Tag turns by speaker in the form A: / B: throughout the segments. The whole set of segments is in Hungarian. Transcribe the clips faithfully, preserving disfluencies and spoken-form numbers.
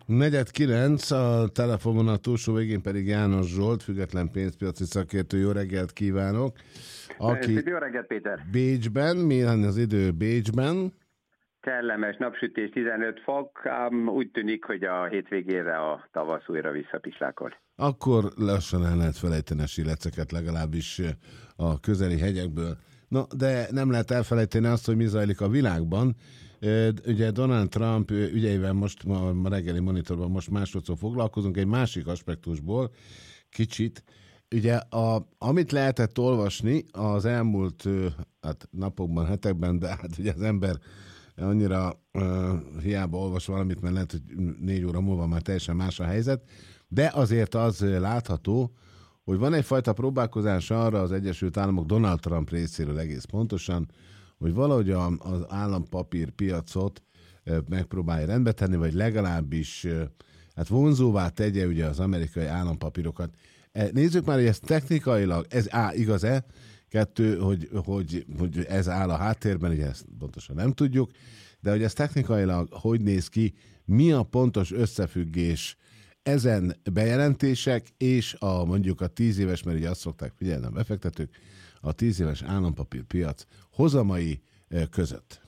A: Negyed kilenc, a telefonon a túlsó végén pedig János Zsolt, független pénzpiaci szakértő. Jó reggelt kívánok! Aki
B: Jó reggelt, Péter!
A: Bécsben, milyen az idő Bécsben?
B: Kellemes napsütés, tizenöt fok, ám úgy tűnik, hogy a hétvégére a tavasz újra visszapislákol.
A: Akkor lassan el lehet felejteni a síleceket, legalábbis a közeli hegyekből. No, de nem lehet elfelejteni azt, hogy mi zajlik a világban. Ugye Donald Trump ügyeivel most a reggeli monitorban most másodszor foglalkozunk, egy másik aspektusból kicsit. Ugye a, amit lehetett olvasni az elmúlt hát, napokban, hetekben, de hát ugye az ember annyira uh, hiába olvas valamit, mert lehet, hogy négy óra múlva már teljesen más a helyzet, de azért az látható, hogy van egyfajta próbálkozás arra az Egyesült Államok Donald Trump részéről egész pontosan, hogy valahogy a, az állampapír piacot uh, megpróbálja rendbe tenni, vagy legalábbis uh, hát vonzóvá tegye ugye az amerikai állampapírokat. Nézzük már, hogy ez technikailag, ez á, igaz-e? Kettő, hogy, hogy, hogy ez áll a háttérben, ugye ezt pontosan nem tudjuk, de hogy ez technikailag hogy néz ki, mi a pontos összefüggés ezen bejelentések és a mondjuk a tíz éves, mert ugye azt szokták figyelni a befektetők, a tíz éves állampapírpiac hozamai között.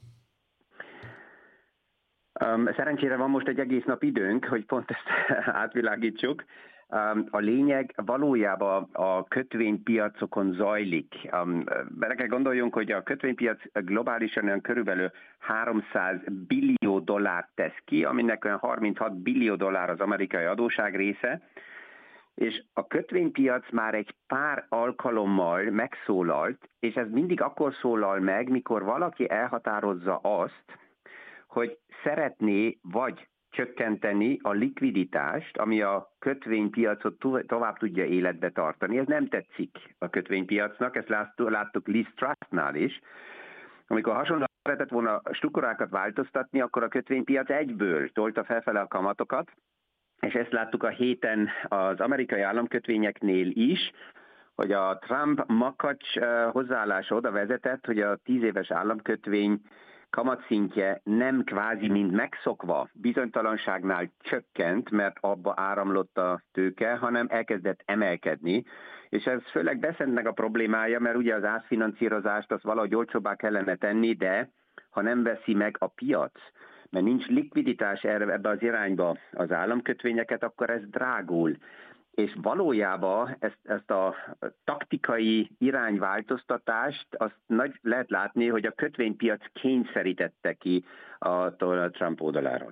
B: Um, szerencsére van most egy egész nap időnk, hogy pont ezt átvilágítsuk. A lényeg valójában a kötvénypiacokon zajlik. Bele kell gondoljunk, hogy a kötvénypiac globálisan olyan körülbelül háromszáz billió dollárt tesz ki, aminek olyan harminchat billió dollár az amerikai adósság része, és a kötvénypiac már egy pár alkalommal megszólalt, és ez mindig akkor szólal meg, mikor valaki elhatározza azt, hogy szeretné vagy csökkenteni a likviditást, ami a kötvénypiacot tovább tudja életbe tartani. Ez nem tetszik a kötvénypiacnak, ezt láttuk Liz Trussnál is. Amikor hasonlóan szeretett volna struktúrákat változtatni, akkor a kötvénypiac egyből tolta felfele a kamatokat, és ezt láttuk a héten az amerikai államkötvényeknél is, hogy a Trump-makacs hozzáállása oda vezetett, hogy a tíz éves államkötvény kamatszintje nem kvázi mind megszokva bizonytalanságnál csökkent, mert abba áramlott a tőke, hanem elkezdett emelkedni, és ez főleg beszentnek a problémája, mert ugye az átfinanszírozást azt valahogy olcsóbbá kellene tenni, de ha nem veszi meg a piac, mert nincs likviditás erre, ebbe az irányba az államkötvényeket, akkor ez drágul. És valójában ezt, ezt a taktikai irányváltoztatást azt nagy lehet látni, hogy a kötvénypiac kényszerítette ki a Donald Trump oldaláról.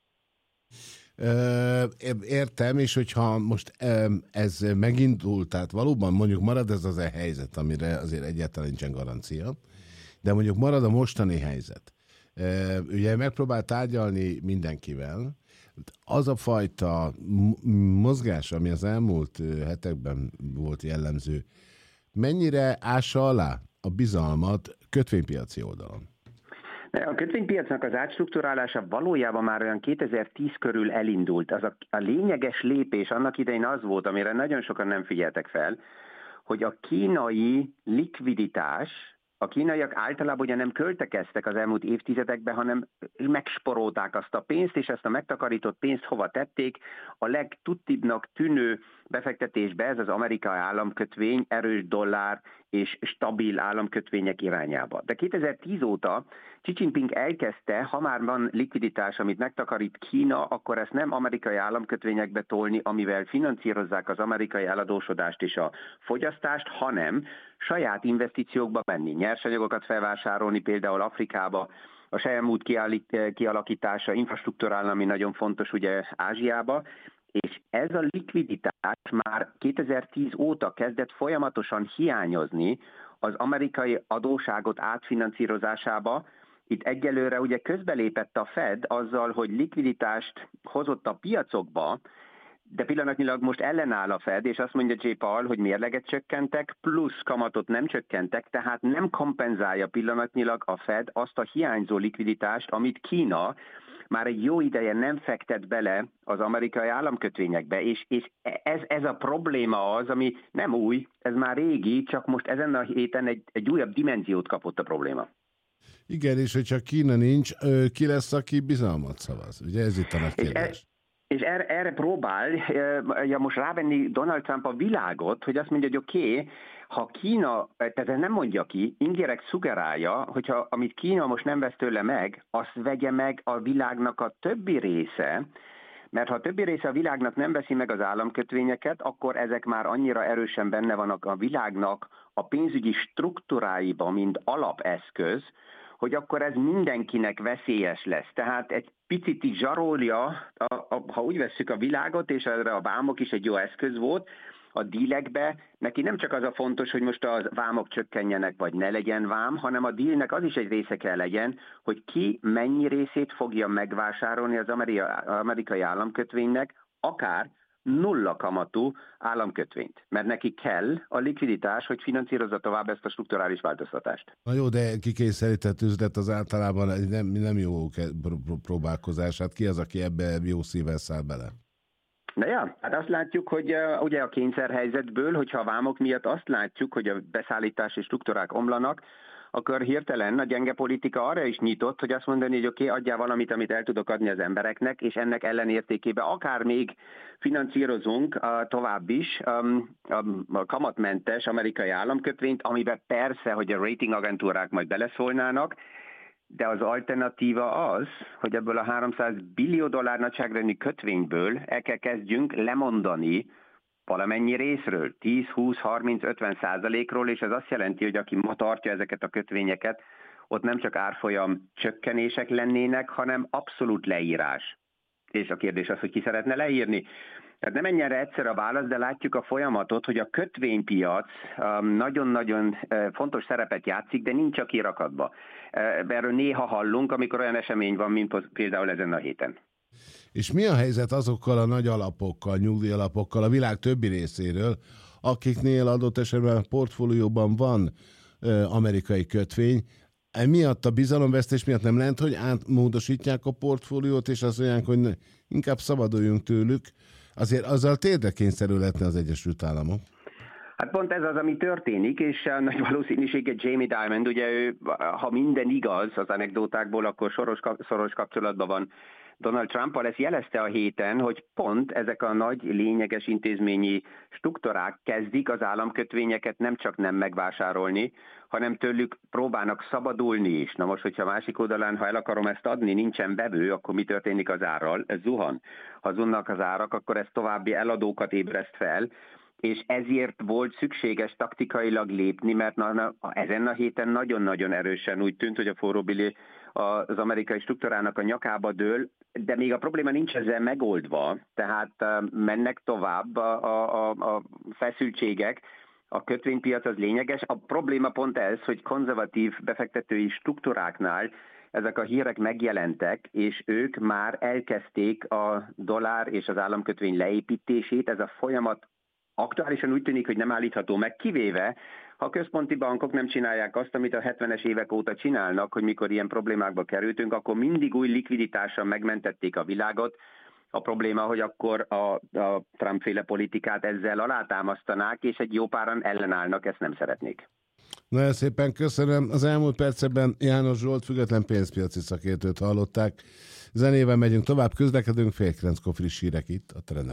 A: Értem, és hogyha most ez megindult, tehát valóban mondjuk marad ez az a helyzet, amire azért egyáltalán nincsen garancia, de mondjuk marad a mostani helyzet. Ugye megpróbál tárgyalni mindenkivel, az a fajta mozgás, ami az elmúlt hetekben volt jellemző, mennyire ássa alá a bizalmat kötvénypiaci oldalon?
B: A kötvénypiacnak az átstruktúrálása valójában már olyan kétezer-tíz körül elindult. Az a, a lényeges lépés annak idején az volt, amire nagyon sokan nem figyeltek fel, hogy a kínai likviditás, a kínaiak általában ugye nem költekeztek az elmúlt évtizedekben, hanem megsporolták azt a pénzt, és ezt a megtakarított pénzt hova tették. A legtudtibbnak tűnő befektetésbe ez az amerikai államkötvény, erős dollár és stabil államkötvények irányába. De kétezer-tíz óta Xi Jinping elkezdte, ha már van likviditás, amit megtakarít Kína, akkor ezt nem amerikai államkötvényekbe tolni, amivel finanszírozzák az amerikai eladósodást és a fogyasztást, hanem saját investíciókba menni, nyersanyagokat felvásárolni, például Afrikába, a sejemút kialakítása, infrastruktúrál, ami nagyon fontos ugye Ázsiába, és ez a likviditás már kétezer-tíz óta kezdett folyamatosan hiányozni az amerikai adósságot átfinanszírozásába. Itt egyelőre ugye közbelépett a Fed azzal, hogy likviditást hozott a piacokba, de pillanatnyilag most ellenáll a Fed, és azt mondja Jay Powell, hogy mérleget csökkentek, plusz kamatot nem csökkentek, tehát nem kompenzálja pillanatnyilag a Fed azt a hiányzó likviditást, amit Kína már egy jó ideje nem fektet bele az amerikai államkötvényekbe, és, és ez, ez a probléma az, ami nem új, ez már régi, csak most ezen a héten egy, egy újabb dimenziót kapott a probléma.
A: Igen, és hogyha Kína nincs, ki lesz, aki bizalmat szavaz? Ugye ez itt a nagy kérdés.
B: És erre, erre próbál ja most rávenni Donald Trump a világot, hogy azt mondja, hogy oké, okay, ha Kína, tehát nem mondja ki, indirekt szugerálja, hogyha amit Kína most nem vesz tőle meg, azt vegye meg a világnak a többi része, mert ha a többi része a világnak nem veszi meg az államkötvényeket, akkor ezek már annyira erősen benne vannak a világnak a pénzügyi struktúráiban, mint alapeszköz, hogy akkor ez mindenkinek veszélyes lesz. Tehát egy picit is zsarolja, a, a, ha úgy vesszük a világot, és erre a vámok is egy jó eszköz volt, a dílekbe neki nem csak az a fontos, hogy most a vámok csökkenjenek, vagy ne legyen vám, hanem a dílnek az is egy része kell legyen, hogy ki mennyi részét fogja megvásárolni az amerikai államkötvénynek, akár nulla kamatú államkötvényt, mert neki kell a likviditás, hogy finanszírozza tovább ezt a strukturális változtatást.
A: Na jó, de kikényszerített üzlet az általában nem, nem jó próbálkozás. Hát ki az, aki ebbe jó szívvel száll bele?
B: Na ja, hát azt látjuk, hogy uh, ugye a kényszerhelyzetből, hogyha a vámok miatt azt látjuk, hogy a beszállítási struktúrák omlanak, akkor hirtelen a gyenge politika arra is nyitott, hogy azt mondani, hogy oké, okay, adjál valamit, amit el tudok adni az embereknek, és ennek ellenértékébe akár még finanszírozunk uh, tovább is um, a kamatmentes amerikai államkötvényt, amiben persze, hogy a ratingagentúrák majd beleszólnának, de az alternatíva az, hogy ebből a háromszáz billió dollár nagyságrendű kötvényből el kell kezdjünk lemondani valamennyi részről, tíz, húsz, harminc, ötven százalékról, és ez azt jelenti, hogy aki ma tartja ezeket a kötvényeket, ott nem csak árfolyam csökkenések lennének, hanem abszolút leírás. És a kérdés az, hogy ki szeretne leírni. Tehát nem ennyire egyszer a válasz, de látjuk a folyamatot, hogy a kötvénypiac nagyon-nagyon fontos szerepet játszik, de nincs a kirakatba. Erről néha hallunk, amikor olyan esemény van, mint például ezen a héten.
A: És mi a helyzet azokkal a nagy alapokkal, nyugdíjalapokkal a világ többi részéről, akiknél adott esetben a portfólióban van amerikai kötvény, emiatt a bizalomvesztés miatt nem lehet, hogy átmódosítják a portfóliót, és azt mondják, hogy inkább szabaduljunk tőlük, azért azzal térdre kényszerülhetne az Egyesült Államok.
B: Hát pont ez az, ami történik, és a nagy valószínűsége Jamie Dimon, ugye ő, ha minden igaz az anekdótákból, akkor soros, szoros kapcsolatban van Donald Trump-al, ezt jelezte a héten, hogy pont ezek a nagy lényeges intézményi struktúrák kezdik az államkötvényeket nem csak nem megvásárolni, hanem tőlük próbálnak szabadulni is. Na most, hogyha másik oldalán, ha el akarom ezt adni, nincsen vevő, akkor mi történik az árral? Ez zuhan. Ha zunnak az árak, akkor ez további eladókat ébreszt fel, és ezért volt szükséges taktikailag lépni, mert na, na, ezen a héten nagyon-nagyon erősen úgy tűnt, hogy a forróbili az amerikai struktúrának a nyakába dől, de még a probléma nincs ezzel megoldva, tehát mennek tovább a, a, a feszültségek, a kötvénypiac az lényeges. A probléma pont ez, hogy konzervatív befektetői struktúráknál ezek a hírek megjelentek, és ők már elkezdték a dollár és az államkötvény leépítését. Ez a folyamat aktuálisan úgy tűnik, hogy nem állítható meg, kivéve, ha a központi bankok nem csinálják azt, amit a hetvenes évek óta csinálnak, hogy mikor ilyen problémákba kerültünk, akkor mindig új likviditással megmentették a világot. A probléma, hogy akkor a, a Trump-féle politikát ezzel alátámasztanák, és egy jó páran ellenállnak, ezt nem szeretnék.
A: Nagyon szépen köszönöm. Az elmúlt percekben János Zsolt, független pénzpiaci szakértőt hallották. Zenével megyünk tovább, közlekedünk, fél kilenckor friss hírek itt a Trend.